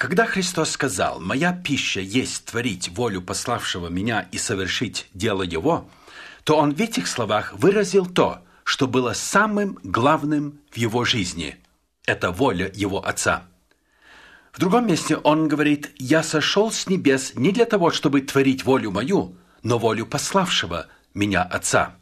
Когда Христос сказал: «Моя пища есть творить волю пославшего меня и совершить дело Его», то Он в этих словах выразил то, что было самым главным в Его жизни. Это воля Его Отца. В другом месте Он говорит: «Я сошел с небес не для того, чтобы творить волю мою, но волю пославшего меня Отца».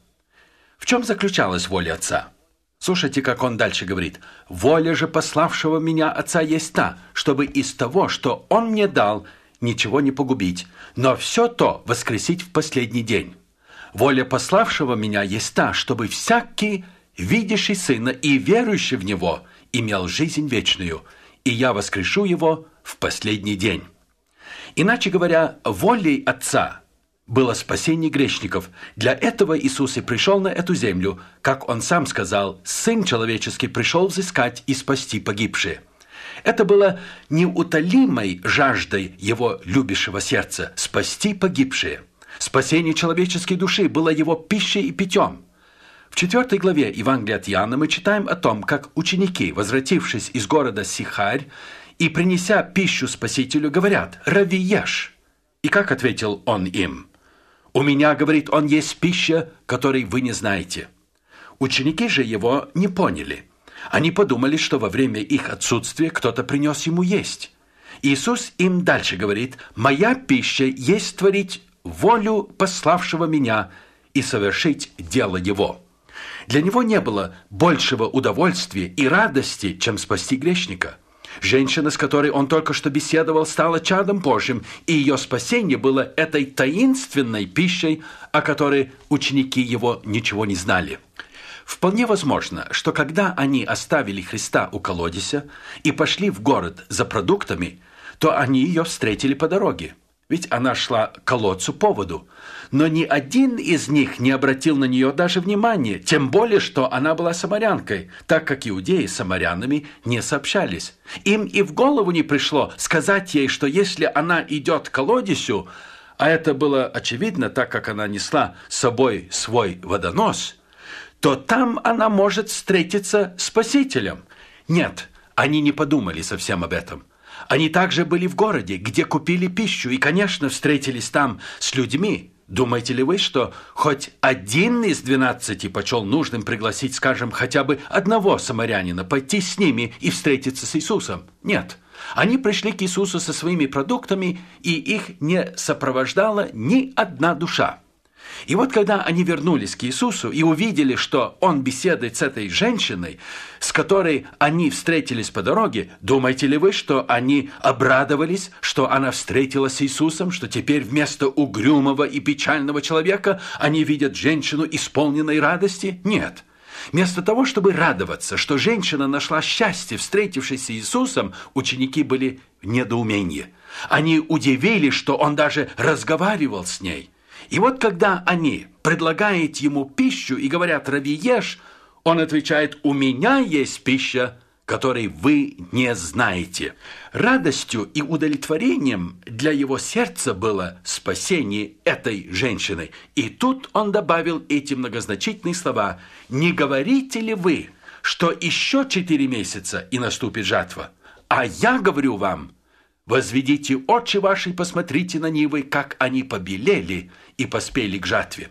В чем заключалась воля Отца? Слушайте, как Он дальше говорит: «Воля же пославшего меня Отца есть та, чтобы из того, что Он мне дал, ничего не погубить, но все то воскресить в последний день. Воля пославшего меня есть та, чтобы всякий, видящий Сына и верующий в Него, имел жизнь вечную, и я воскрешу его в последний день». Иначе говоря, волей Отца было спасение грешников. Для этого Иисус и пришел на эту землю, как Он сам сказал: «Сын человеческий пришел взыскать и спасти погибшие». Это было неутолимой жаждой Его любящего сердца – спасти погибшие. Спасение человеческой души было Его пищей и питьем. В 4 главе Евангелия от Иоанна мы читаем о том, как ученики, возвратившись из города Сихарь и принеся пищу Спасителю, говорят: «Рави, ешь». И как ответил Он им? «У меня, — говорит Он, — есть пища, которой вы не знаете». Ученики же Его не поняли. Они подумали, что во время их отсутствия кто-то принес Ему есть. Иисус им дальше говорит: «Моя пища есть творить волю пославшего меня и совершить дело Его». Для Него не было большего удовольствия и радости, чем спасти грешника. Женщина, с которой Он только что беседовал, стала чадом Божьим, и ее спасение было этой таинственной пищей, о которой ученики Его ничего не знали. Вполне возможно, что когда они оставили Христа у колодезя и пошли в город за продуктами, то они ее встретили по дороге. Ведь она шла к колодцу по воду. Но ни один из них не обратил на нее даже внимания, тем более, что она была самарянкой, так как иудеи с самарянами не сообщались. Им и в голову не пришло сказать ей, что если она идет к колодезю, а это было очевидно, так как она несла с собой свой водонос, то там она может встретиться с Спасителем. Нет, они не подумали совсем об этом. Они также были в городе, где купили пищу, и, конечно, встретились там с людьми. Думаете ли вы, что хоть один из 12 почел нужным пригласить, скажем, хотя бы одного самарянина пойти с ними и встретиться с Иисусом? Нет. Они пришли к Иисусу со своими продуктами, и их не сопровождала ни одна душа. И вот когда они вернулись к Иисусу и увидели, что Он беседует с этой женщиной, с которой они встретились по дороге, думаете ли вы, что они обрадовались, что она встретилась с Иисусом, что теперь вместо угрюмого и печального человека они видят женщину, исполненной радости? Нет. Вместо того, чтобы радоваться, что женщина нашла счастье, встретившись с Иисусом, ученики были в недоумении. Они удивились, что Он даже разговаривал с ней. И вот когда они предлагают Ему пищу и говорят: «Рави, ешь», Он отвечает: «У меня есть пища, которой вы не знаете». Радостью и удовлетворением для его сердца было спасение этой женщины. И тут Он добавил эти многозначительные слова: «Не говорите ли вы, что еще 4 месяца и наступит жатва? А я говорю вам: возведите очи ваши и посмотрите на нивы, как они побелели и поспели к жатве».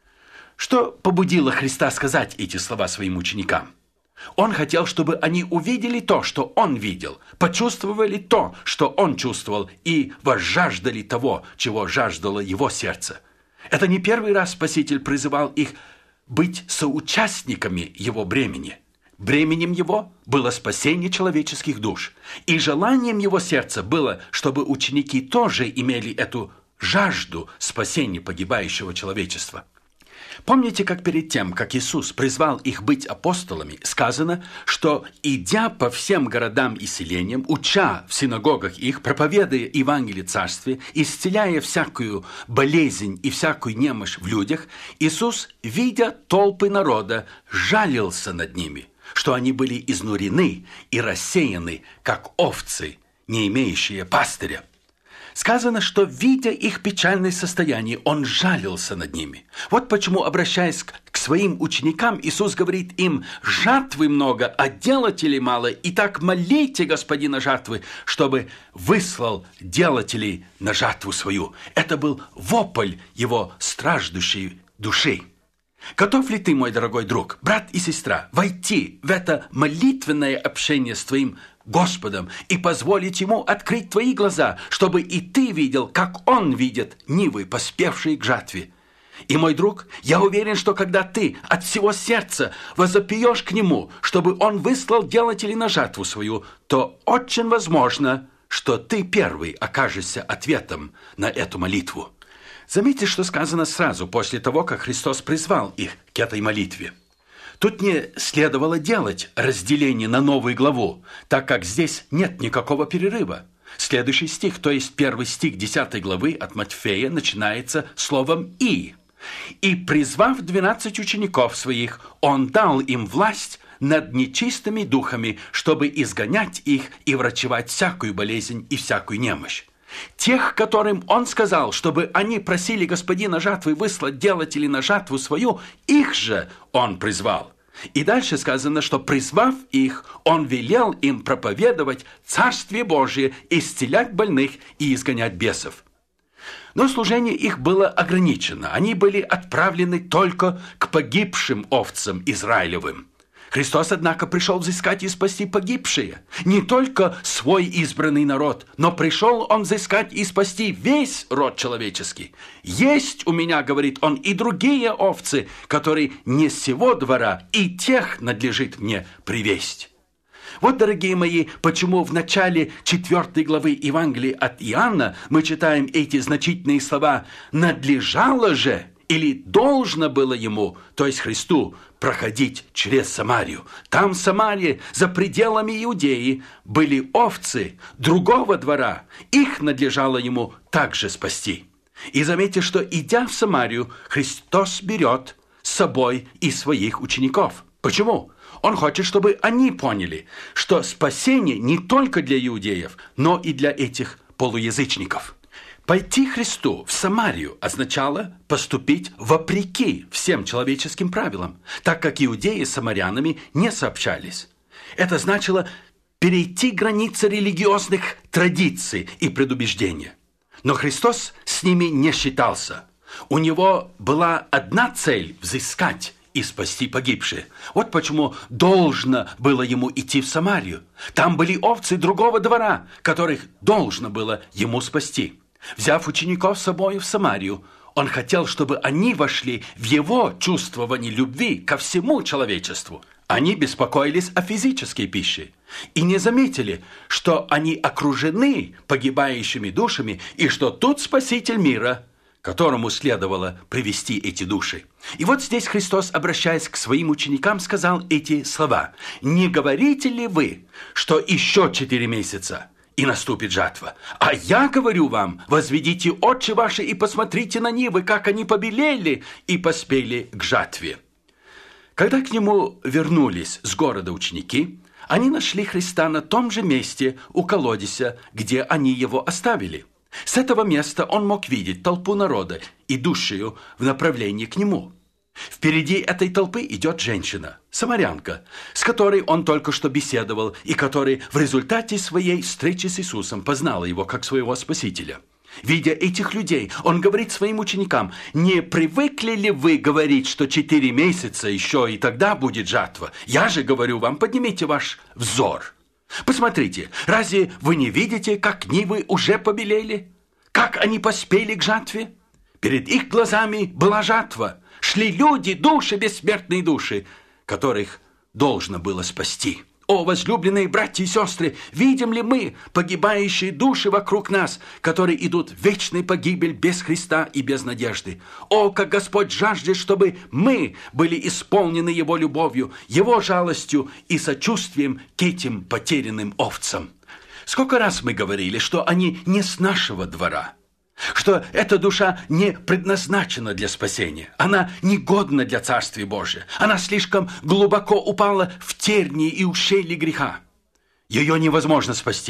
Что побудило Христа сказать эти слова своим ученикам? Он хотел, чтобы они увидели то, что Он видел, почувствовали то, что Он чувствовал, и возжаждали того, чего жаждало Его сердце. Это не первый раз Спаситель призывал их быть соучастниками Его бремени. Бременем Его было спасение человеческих душ, и желанием Его сердца было, чтобы ученики тоже имели эту жажду спасения погибающего человечества. Помните, как перед тем, как Иисус призвал их быть апостолами, сказано, что, идя по всем городам и селениям, уча в синагогах их, проповедуя Евангелие Царствия, исцеляя всякую болезнь и всякую немощь в людях, Иисус, видя толпы народа, жалился над ними, что они были изнурены и рассеяны, как овцы, не имеющие пастыря. Сказано, что, видя их печальное состояние, Он жалился над ними. Вот почему, обращаясь к своим ученикам, Иисус говорит им: «Жатвы много, а делателей мало, и так молите Господина жатвы, чтобы выслал делателей на жатву свою». Это был вопль Его страждущей души. Готов ли ты, мой дорогой друг, брат и сестра, войти в это молитвенное общение с твоим Господом и позволить Ему открыть твои глаза, чтобы и ты видел, как Он видит нивы, поспевшие к жатве? И, мой друг, я уверен, что когда ты от всего сердца возопьешь к Нему, чтобы Он выслал делателей на жатву свою, то очень возможно, что ты первый окажешься ответом на эту молитву. Заметьте, что сказано сразу после того, как Христос призвал их к этой молитве. Тут не следовало делать разделение на новую главу, так как здесь нет никакого перерыва. Следующий стих, то есть 1 стих 10 главы от Матфея, начинается словом «и». «И, призвав 12 учеников своих, Он дал им власть над нечистыми духами, чтобы изгонять их и врачевать всякую болезнь и всякую немощь. Тех, которым Он сказал, чтобы они просили Господина жатвы выслать делателей на жатву свою, их же Он призвал». И дальше сказано, что, призвав их, Он велел им проповедовать Царствие Божие, исцелять больных и изгонять бесов. Но служение их было ограничено. Они были отправлены только к погибшим овцам Израилевым. Христос, однако, пришел взыскать и спасти погибшие. Не только свой избранный народ, но пришел Он взыскать и спасти весь род человеческий. «Есть у меня, — говорит Он, — и другие овцы, которые не с сего двора, и тех надлежит мне привесть». Вот, дорогие мои, почему в начале 4 главы Евангелия от Иоанна мы читаем эти значительные слова: «Надлежало же» или «должно было Ему», то есть Христу, проходить через Самарию. Там, в Самарии, за пределами Иудеи, были овцы другого двора. Их надлежало Ему также спасти. И заметьте, что, идя в Самарию, Христос берет с собой и своих учеников. Почему? Он хочет, чтобы они поняли, что спасение не только для иудеев, но и для этих полуязычников. Пойти Христу в Самарию означало поступить вопреки всем человеческим правилам, так как иудеи с самарянами не сообщались. Это значило перейти границы религиозных традиций и предубеждения. Но Христос с ними не считался. У Него была одна цель – взыскать и спасти погибшие. Вот почему должно было Ему идти в Самарию. Там были овцы другого двора, которых должно было Ему спасти. Взяв учеников с собой в Самарию, Он хотел, чтобы они вошли в Его чувствование любви ко всему человечеству. Они беспокоились о физической пище и не заметили, что они окружены погибающими душами и что тут Спаситель мира, которому следовало привести эти души. И вот здесь Христос, обращаясь к своим ученикам, сказал эти слова: «Не говорите ли вы, что еще 4 месяца, и наступит жатва? А я говорю вам, возведите очи ваши и посмотрите на нивы, как они побелели и поспели к жатве». Когда к Нему вернулись с города ученики, они нашли Христа на том же месте у колодезя, где они Его оставили. С этого места Он мог видеть толпу народа, идущую в направлении к Нему. Впереди этой толпы идет женщина, самарянка, с которой Он только что беседовал и которая в результате своей встречи с Иисусом познала Его как своего Спасителя. Видя этих людей, Он говорит своим ученикам: «Не привыкли ли вы говорить, что 4 месяца еще и тогда будет жатва? Я же говорю вам, поднимите ваш взор. Посмотрите, разве вы не видите, как нивы уже побелели? Как они поспели к жатве? Перед их глазами была жатва. Шли люди, души, бессмертные души, которых должно было спасти. О, возлюбленные братья и сестры, видим ли мы погибающие души вокруг нас, которые идут в вечную погибель без Христа и без надежды? О, как Господь жаждет, чтобы мы были исполнены Его любовью, Его жалостью и сочувствием к этим потерянным овцам. Сколько раз мы говорили, что они не с нашего двора, что эта душа не предназначена для спасения, она негодна для Царствия Божия, она слишком глубоко упала в тернии и ущелье греха. Ее невозможно спасти.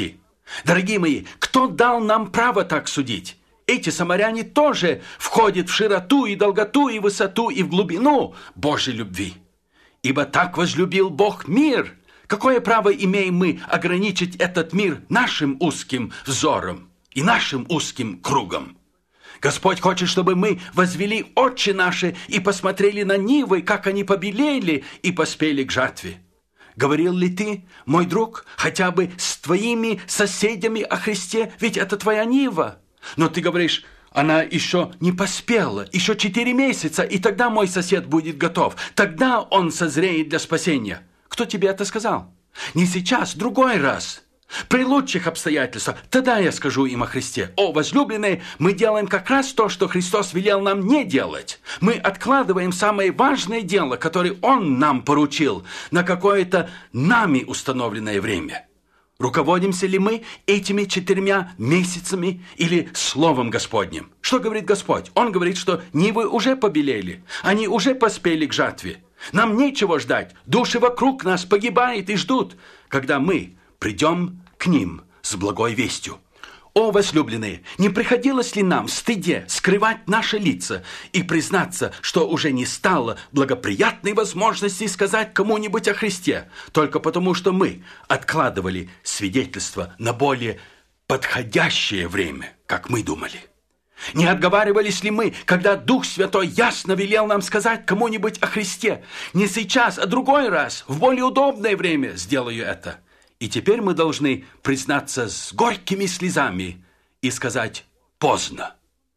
Дорогие мои, кто дал нам право так судить? Эти самаряне тоже входят в широту и долготу, и высоту, и в глубину Божьей любви. Ибо так возлюбил Бог мир. Какое право имеем мы ограничить этот мир нашим узким взором и нашим узким кругом? Господь хочет, чтобы мы возвели очи наши и посмотрели на нивы, как они побелели и поспели к жатве. Говорил ли ты, мой друг, хотя бы с твоими соседями о Христе, ведь это твоя нива? Но ты говоришь, она еще не поспела, еще 4 месяца, и тогда мой сосед будет готов, тогда он созреет для спасения. Кто тебе это сказал? Не сейчас, другой раз. При лучших обстоятельствах, тогда я скажу им о Христе. О, возлюбленные, мы делаем как раз то, что Христос велел нам не делать. Мы откладываем самое важное дело, которое Он нам поручил, на какое-то нами установленное время. Руководимся ли мы этими 4 месяцами или Словом Господним? Что говорит Господь? Он говорит, что нивы уже побелели, они уже поспели к жатве. Нам нечего ждать, души вокруг нас погибают и ждут, когда мы придем к ним с благой вестью. О, возлюбленные, не приходилось ли нам в стыде скрывать наши лица и признаться, что уже не стало благоприятной возможности сказать кому-нибудь о Христе, только потому, что мы откладывали свидетельство на более подходящее время, как мы думали? Не отговаривались ли мы, когда Дух Святой ясно велел нам сказать кому-нибудь о Христе? Не сейчас, а другой раз, в более удобное время сделаю это. И теперь мы должны признаться с горькими слезами и сказать «поздно».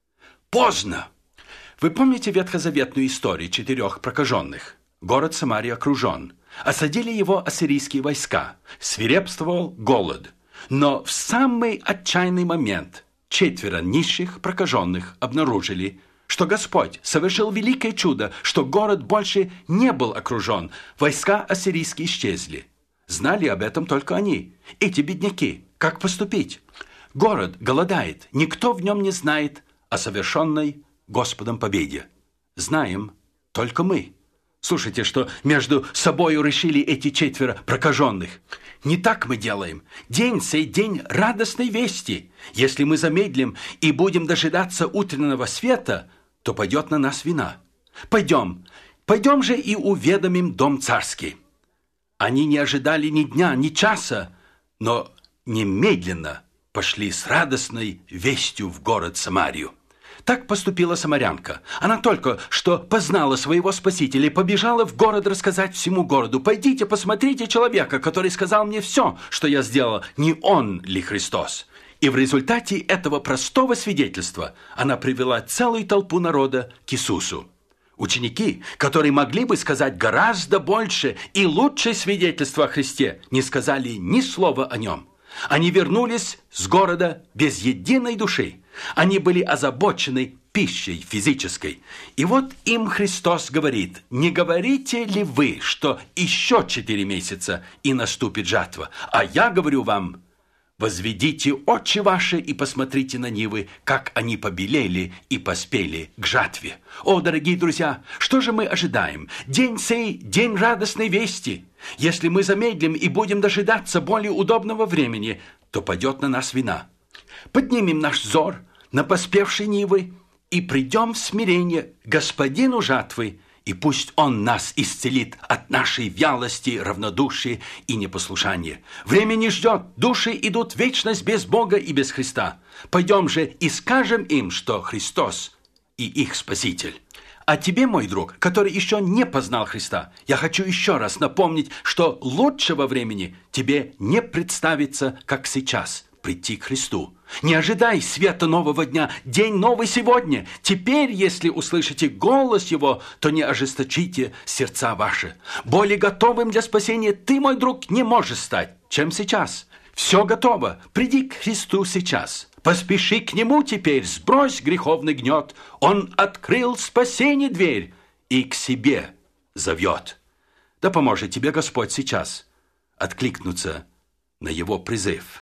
Поздно. Вы помните ветхозаветную историю 4 прокаженных? Город Самария окружен. Осадили его ассирийские войска. Свирепствовал голод. Но в самый отчаянный момент 4 нищих прокаженных обнаружили, что Господь совершил великое чудо, что город больше не был окружен. Войска ассирийские исчезли. Знали об этом только они, эти бедняки. Как поступить? Город голодает, никто в нем не знает о совершенной Господом победе. Знаем только мы. Слушайте, что между собою решили эти 4 прокаженных. Не так мы делаем. День сей день радостной вести. Если мы замедлим и будем дожидаться утреннего света, то пойдет на нас вина. Пойдем же и уведомим дом царский. Они не ожидали ни дня, ни часа, но немедленно пошли с радостной вестью в город Самарию. Так поступила самарянка. Она только что познала своего Спасителя и побежала в город рассказать всему городу: «Пойдите, посмотрите человека, который сказал мне все, что я сделала. Не он ли Христос?» И в результате этого простого свидетельства она привела целую толпу народа к Иисусу. Ученики, которые могли бы сказать гораздо больше и лучшее свидетельство о Христе, не сказали ни слова о нем. Они вернулись с города без единой души. Они были озабочены пищей физической. И вот им Христос говорит: «Не говорите ли вы, что еще 4 месяца и наступит жатва? А я говорю вам, возведите очи ваши и посмотрите на нивы, как они побелели и поспели к жатве». О, дорогие друзья, что же мы ожидаем? День сей, день радостной вести. Если мы замедлим и будем дожидаться более удобного времени, то пойдет на нас вина. Поднимем наш взор на поспевшие нивы и придем в смирение к Господину жатвы, и пусть Он нас исцелит от нашей вялости, равнодушия и непослушания. Время не ждет, души идут в вечность без Бога и без Христа. Пойдем же и скажем им, что Христос и их Спаситель. А тебе, мой друг, который еще не познал Христа, я хочу еще раз напомнить, что лучшего времени тебе не представится, как сейчас, прийти к Христу. Не ожидай света нового дня, день новый сегодня. Теперь, если услышите голос Его, то не ожесточите сердца ваши. Более готовым для спасения ты, мой друг, не можешь стать, чем сейчас. Все готово. Приди к Христу сейчас. Поспеши к Нему теперь, сбрось греховный гнет. Он открыл спасение дверь и к себе зовет. Да поможет тебе Господь сейчас откликнуться на Его призыв.